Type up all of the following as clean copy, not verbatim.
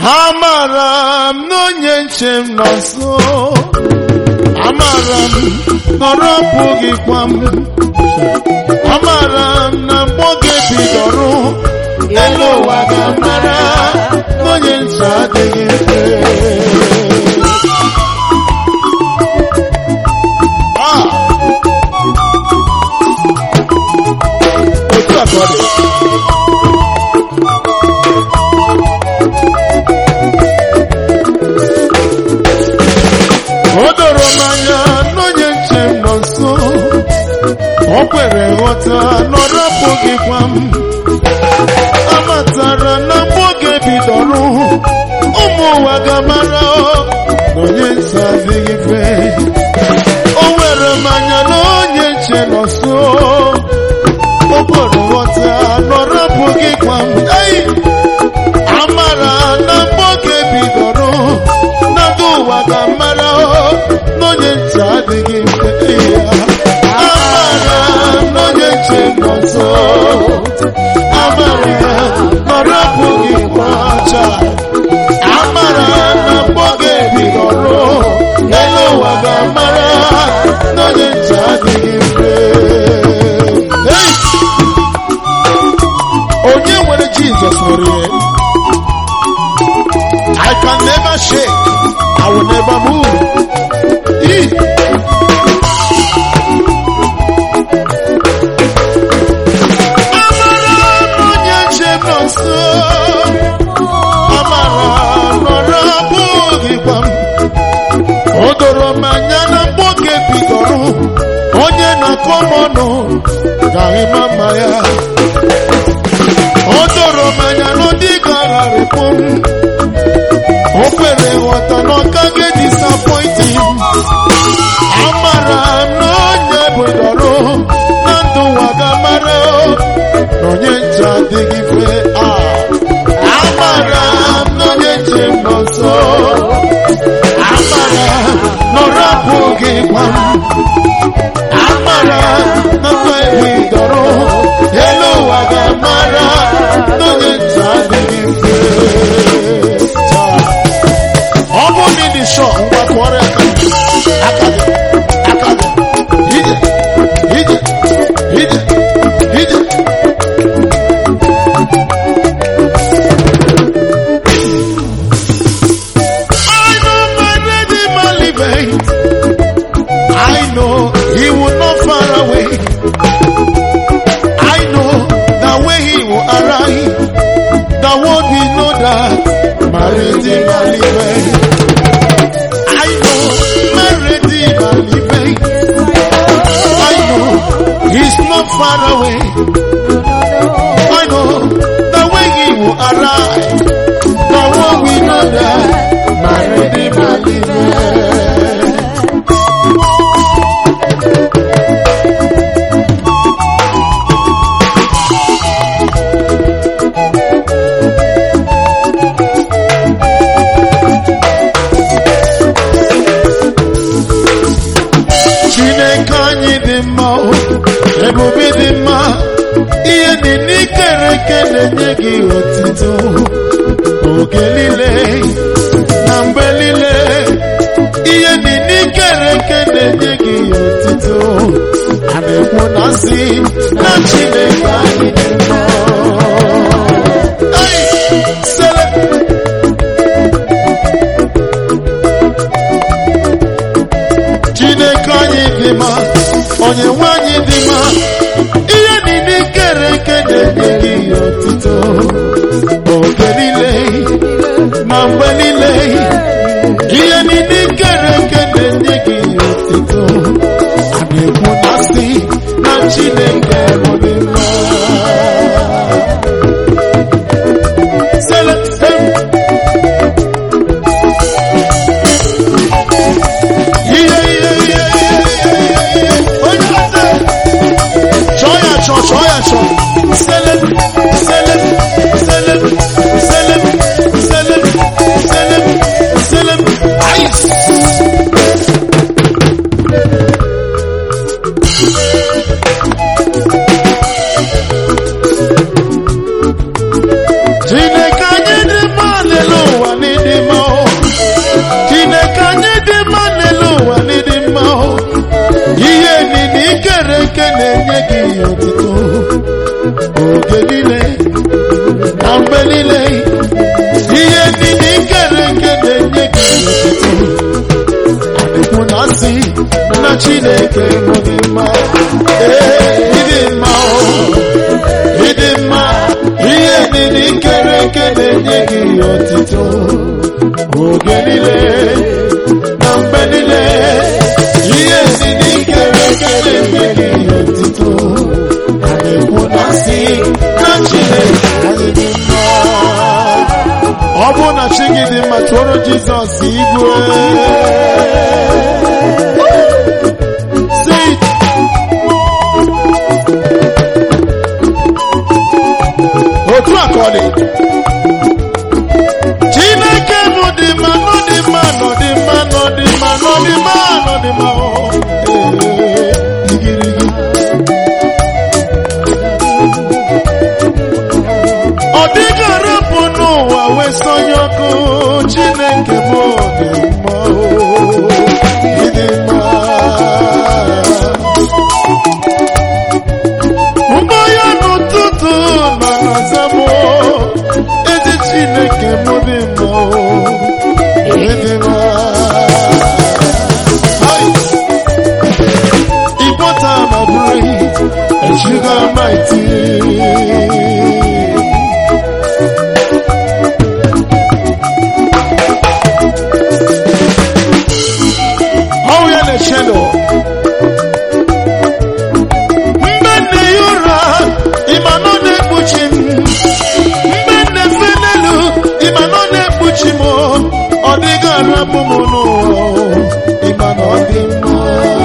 Amara m n'onye nche m nọ nso. Amara m na ọ rapụghịkwa m. Amara m na mgbe oge bidoro elu ụwa ga-amara n'onye nche adịghị mfe. Otu a ka ọ dị. O doro m anya n'onye nche m nọ nso. O kwere ghọta na ọ rapụghịkwa m. Amatara na mgbe oge bidoro ụmụ ụwa ga-amara n'onye nche adịghị mfe. O were m anya n'onye nche nọ nso. O kwere ghọta na ọ rapụghịkwa m. Amara na mgbe oge bidoro na ndị ụwa ga-amara n'onye nche adịghị mfe. Amara n'onye nche nọ nso. Amara na ọ rapụghịkwa aja. Amara na mgbe oge bidoro elu ụwa ga-amara n'onye nche adịghị mfe. Onye nwere Jizọs nwere ihe. I can never shake. I will never move. Amara n'onye nche nọ nso. Amara na ọ rapụghịkwa m. O doro m anya na mgbe oge bidoro onye na-akọ m ọnụ ga-ịma mma ya. O doro m anya na ụdị ga-agharịpụ m. O kwere ghọta na ọ gaghị disappoint him. Amara m na onye bidoro na ndụ ụwa ga-amara n'onye nche adịghị mfe. Amara m na onye nche m nọ nso. Amara na ọ rapụghịkwa m. Amara na mgbe bidoro elu ụwa ga-amara n'onye nche adịghị mfe. Ọ bụ ndị shọ ngwa kụọrọ aka gị ije ije ije ije. I know my Redeemer liveth. I know he will not far away. I know that when he will arrive, the world will know that my Redeemer liveth. I know my Redeemer liveth. I know he's not far away. I know that when he will arrive, the world will know that my Redeemer liveth. Chineke anyị dị mma, ebube dị mma, ihe dị n'ikere eke na-enye gị otito oge niile na mgbe niile. Ihe dị n'ikere eke na-enye gị otito. A na-ekwu na asị na Chineke anyị dị mma. Chineke anyị dị mma, onye nwe anyị dị mma. Ihe niile kere eke na-enye gị otito oge niile na mgbe niile. Ihe niile kere eke na-enye gị otito. A na-ekwu na sị na Chineke bụ dị mma. eke na-enye gị otuto oge niile na mgbe niile. Ihe niile ikere eke na-enye gị otuto. Adịkwu na asị na Chineke dị mma. Ịdị mma ịdị mma. Ihe niile ikere eke na-enye gị otuto oge niile na mgbe niile. Ihe niile ikere eke na-enye gị otuto. Adịkwu na asị na Chineke dị mma. Ọ bụ na chi gị dị mma, tụọrọ Jizọs igwe. Otu a ka ọ dị. Chineke m dị mma, nọ dị mma, nọ dị mma, nọ dị mma, nọ dị mma, nọ dị mma. Igirigi. Ọ dịghị arapụ n'ụwa wee sonye ọkụ. Chineke m dị mma, ịdị mma. Ụgbọ ya n'ụtụtụ na n'azamụ. Ezi Chineke m dị mma, ịdị mma. Igbo taa ma bụrụ sugar mighty. Shadow. Mbende yura imanone buchim. Mbende fenelu imanone buchimo. Odiga rabumono imanodimo.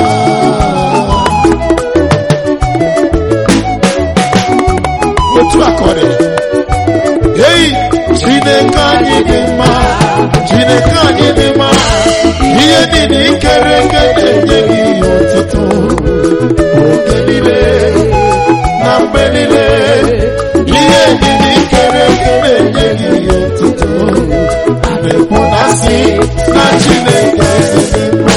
Otu akore. Hey, Chineke anyị dị mma. Chineke anyị dị mma. Ihe niile ikere eke na-enye gị otuto oge niile na mgbe niile. Ihe niile ikere eke na-enye gị otuto. Adịkwu na asị na Chineke dị mma.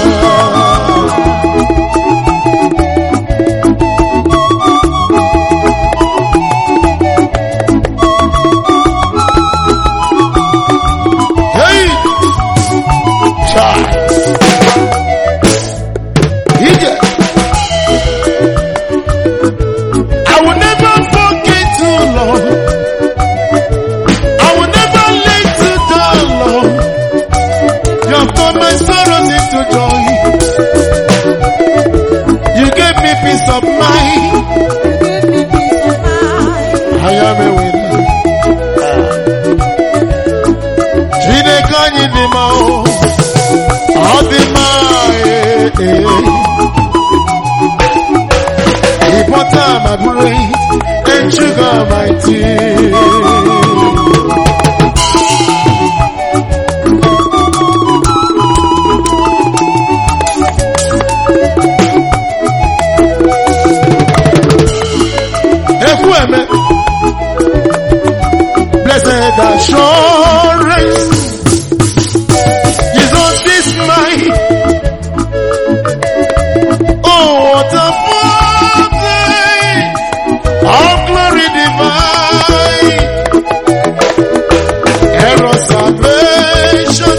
Of mine. I am a winner. Chineke anyị dị mma, ọ dị mma. He butter my bread and sugar my tea. Blessed assurance, Jesus is mine. Oh, what a fountain of glory divine, heir of salvation,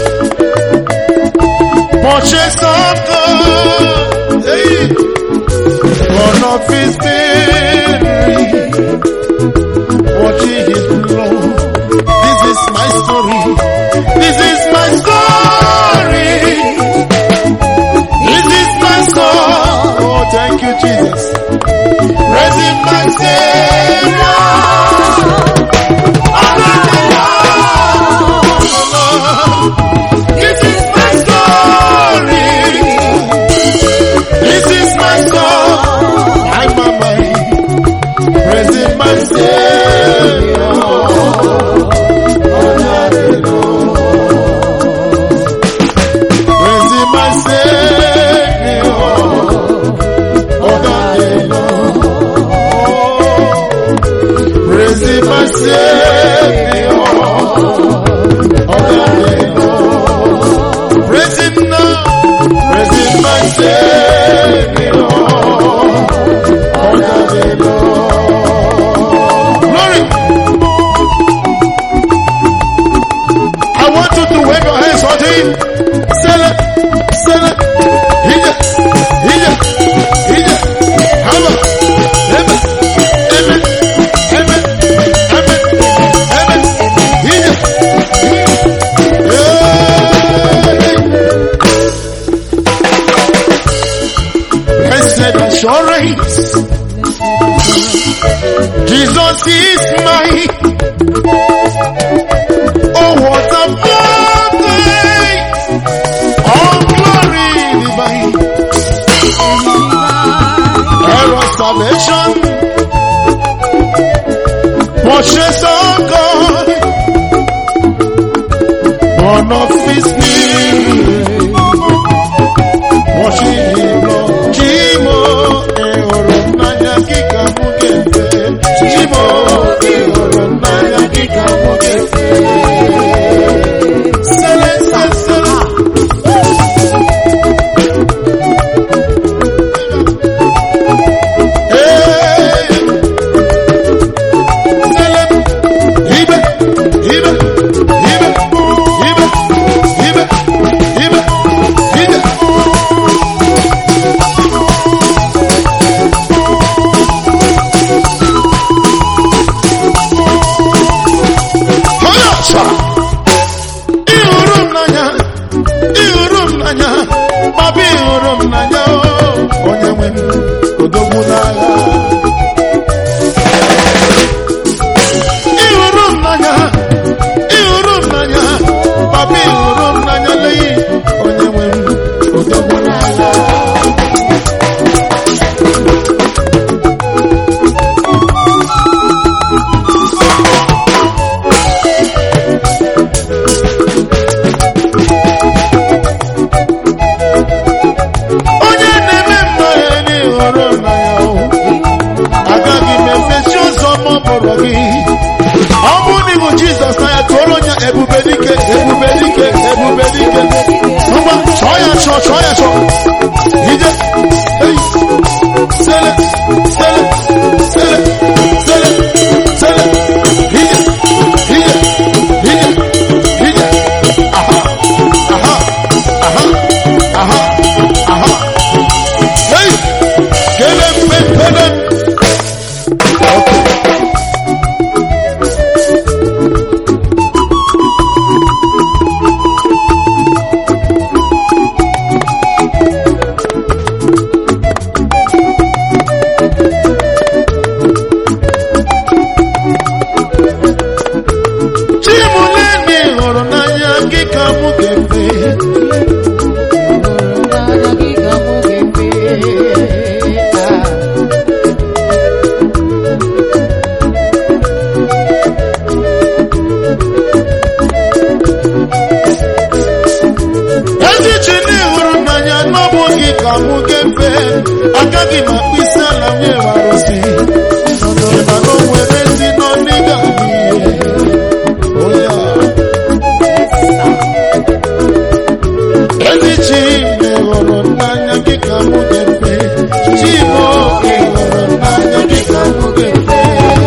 purchase of God, born of His spirit, watching His blood. This is my story. This is my story. This is my song. Oh, thank you, Jesus. Praising my Savior. This is my story. This is my song. I'm a mind. Praising my Savior. ịhụrụ m n'anya onye nwe m odogwu n'agha ịhụrụ m n'anya papa ịhụrụ m n'anya leyi onye nwe m odogwu n'agha Jesus na ya toro nya ebube dike ngwa chọ ya ije hey sele ije aha hey kele pele agaghị m akpụ isi ala nye warụsi ịma na o nwere ndị nọ n'ịga ezi chi hụrụ n'anya gị ka mụ ga-efe chi mụ hụrụ n'anya gị ka mụ ga-efe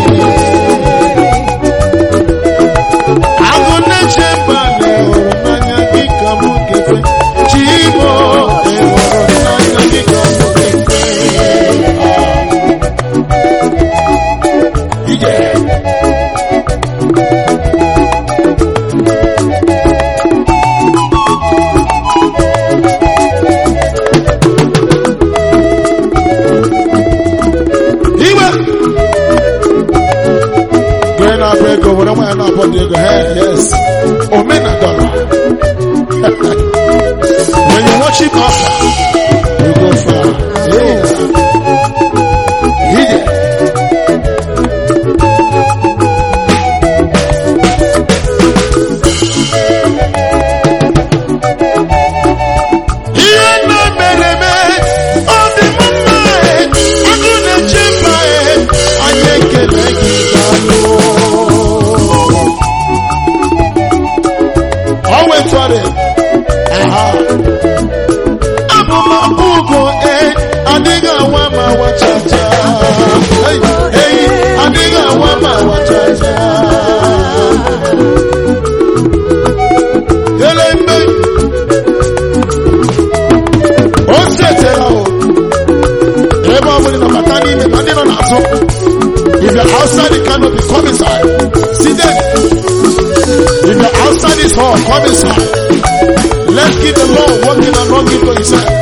agụ na-eche mba hụrụ n'anya gị ka mụ ga-efe chi mụ hụrụ n'anya gị ka mụ yes. Dollar. When you worship offer, you go far. If you're outside the canopy, come inside. See them. If you're outside this hall, come inside. Let's keep the Lord working and working for himself.